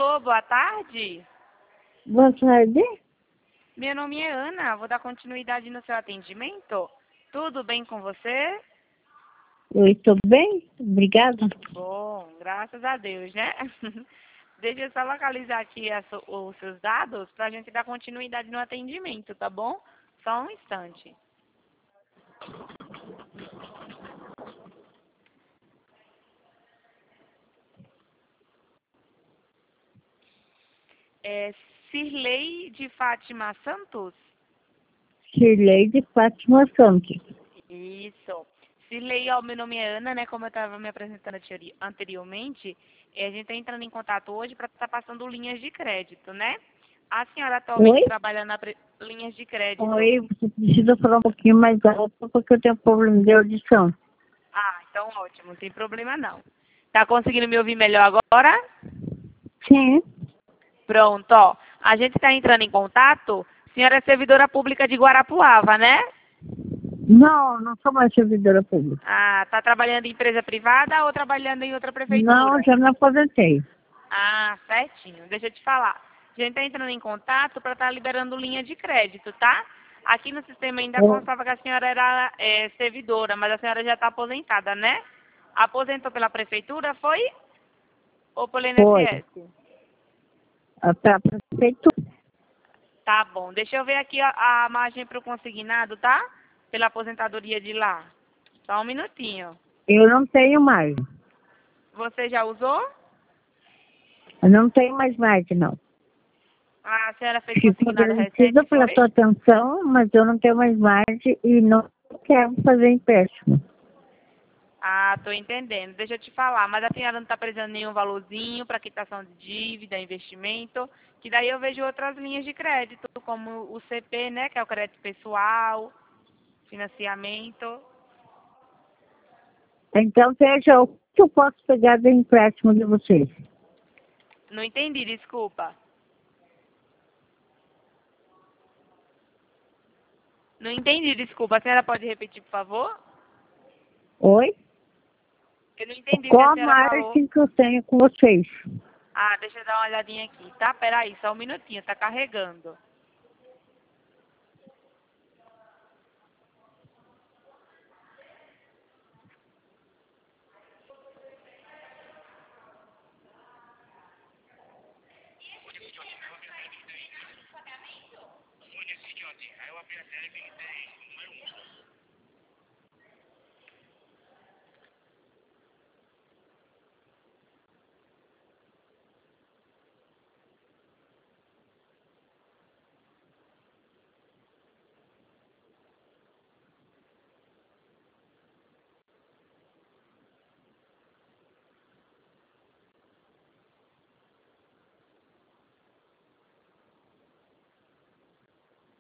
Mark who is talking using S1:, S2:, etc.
S1: Alô, boa tarde.
S2: Boa tarde.
S1: Meu nome é Ana, vou dar continuidade no seu atendimento. Tudo bem com você?
S2: Eu estou bem? Obrigada.
S1: Bom, graças a Deus, né? Deixa eu só localizar aqui os seus dados para a gente dar continuidade no atendimento, tá bom? Só um instante. É Cirlei de Fátima Santos?
S2: Shirley de Fátima Santos.
S1: Isso. Cirlei, ó, meu nome é Ana, né? Como eu estava me apresentando anteriormente, a gente está entrando em contato hoje para estar passando linhas de crédito, né? A senhora atualmente
S2: Oi?
S1: trabalha na linhas de crédito.
S2: Oi, você precisa falar um pouquinho mais alto porque eu tenho problema de audição.
S1: Ah, então ótimo, não tem problema não. Tá conseguindo me ouvir melhor agora?
S2: Sim.
S1: Pronto, ó. A gente está entrando em contato. A senhora é servidora pública de Guarapuava, né?
S2: Não, não sou mais servidora pública.
S1: Ah, tá trabalhando em empresa privada ou trabalhando em outra
S2: Não,
S1: prefeitura?
S2: já me aposentei.
S1: Ah, certinho. Deixa eu te falar. A gente está entrando em contato para estar liberando linha de crédito, tá? Aqui no sistema ainda
S2: Oi.
S1: constava que a senhora era servidora, mas a senhora já está aposentada, né? Aposentou pela prefeitura, foi? Ou pelo
S2: Foi.
S1: INSS?
S2: Para prefeitura.
S1: Tá bom. Deixa eu ver aqui a margem para o consignado, tá? Pela aposentadoria de lá. Só um minutinho.
S2: Eu não tenho mais.
S1: Você já usou?
S2: Eu não tenho mais margem, não.
S1: A senhora fez
S2: Fico
S1: consignado
S2: agradecida
S1: recente,
S2: pela
S1: foi?
S2: tua atenção, mas eu não tenho mais margem e não quero fazer empréstimo.
S1: Ah, tô entendendo. Deixa eu te falar, mas a senhora não está precisando de nenhum valorzinho para quitação de dívida, investimento, que daí eu vejo outras linhas de crédito, como o CP, né, que é o crédito pessoal, financiamento.
S2: Então, veja o que eu posso pegar de empréstimo de vocês.
S1: Não entendi, desculpa. Não entendi, desculpa. A senhora pode repetir, por favor?
S2: Oi?
S1: Eu não entendi o que
S2: Qual
S1: a
S2: a
S1: senhora falou.
S2: margem que eu tenho com vocês?
S1: Ah, deixa eu dar uma olhadinha aqui, tá? Peraí, só um minutinho, tá carregando.